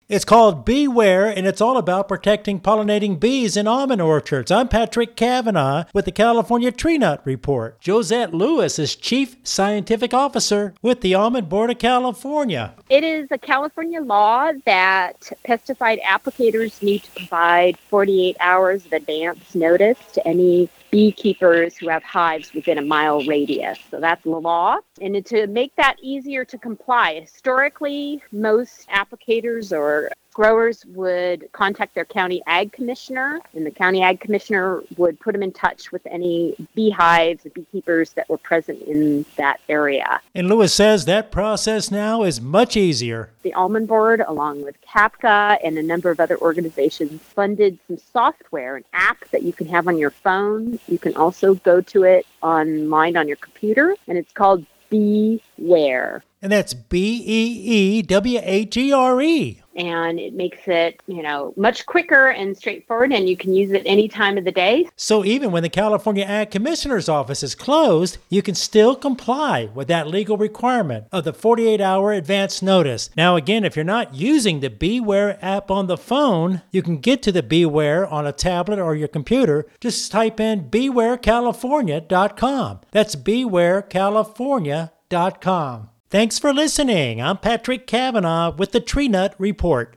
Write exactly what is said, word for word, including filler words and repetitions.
It's called Beware, and it's all about protecting pollinating bees in almond orchards. I'm Patrick Cavanaugh with the California Tree Nut Report. Josette Lewis is Chief Scientific Officer with the Almond Board of California. It is a California law that pesticide applicators need to provide forty-eight hours of advance notice to any beekeepers who have hives within a mile radius. So that's the law. And to make that easier to comply, historically, most applicators or growers would contact their county ag commissioner, and the county ag commissioner would put them in touch with any beehives, beekeepers that were present in that area. And Lewis says that process now is much easier. The Almond Board, along with CAPCA and a number of other organizations, funded some software, an app that you can have on your phone. You can also go to it online on your computer, and it's called Beware. And that's B E E W A G R E. And it makes it, you know, much quicker and straightforward, and you can use it any time of the day. So even when the California Ag Commissioner's office is closed, you can still comply with that legal requirement of the forty-eight hour advance notice. Now, again, if you're not using the Beware app on the phone, you can get to the Beware on a tablet or your computer. Just type in beware california dot com. That's beware california dot com. Thanks for listening. I'm Patrick Cavanaugh with the Tree Nut Report.